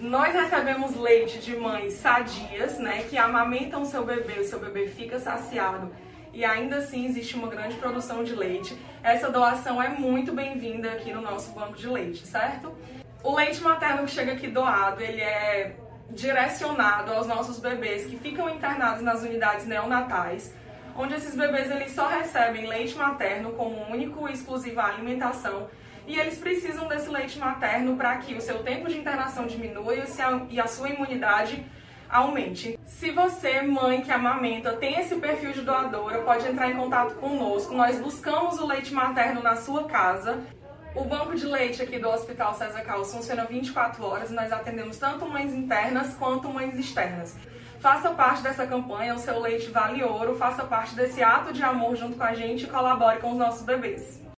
Nós recebemos leite de mães sadias, né, que amamentam o seu bebê fica saciado e ainda assim existe uma grande produção de leite. Essa doação é muito bem-vinda aqui no nosso banco de leite, certo? O leite materno que chega aqui doado, ele é direcionado aos nossos bebês que ficam internados nas unidades neonatais, onde esses bebês eles só recebem leite materno como único e exclusiva alimentação, e eles precisam desse leite materno para que o seu tempo de internação diminua e a sua imunidade aumente. Se você, mãe que amamenta, tem esse perfil de doadora, pode entrar em contato conosco. Nós buscamos o leite materno na sua casa. O banco de leite aqui do Hospital César Carlos funciona 24 horas e nós atendemos tanto mães internas quanto mães externas. Faça parte dessa campanha, o seu leite vale ouro, faça parte desse ato de amor junto com a gente e colabore com os nossos bebês.